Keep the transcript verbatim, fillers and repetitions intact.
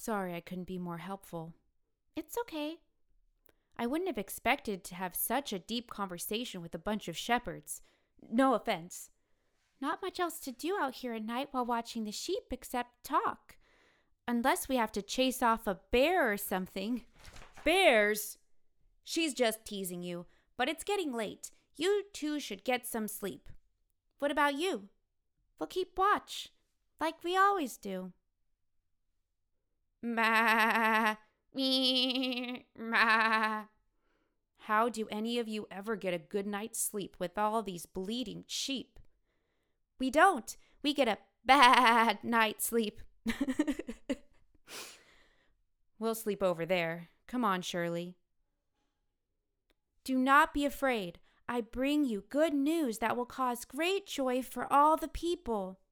Sorry I couldn't be more helpful. It's okay. I wouldn't have expected to have such a deep conversation with a bunch of shepherds. No offense. Not much else to do out here at night while watching the sheep except talk. Unless we have to chase off a bear or something. Bears? She's just teasing you, but it's getting late. You two should get some sleep. What about you? We'll keep watch, like we always do. Ma, me, ma. How do any of you ever get a good night's sleep with all these bleating sheep? We don't. We get a bad night's sleep. We'll sleep over there. Come on, Shirley. Do not be afraid. I bring you good news that will cause great joy for all the people.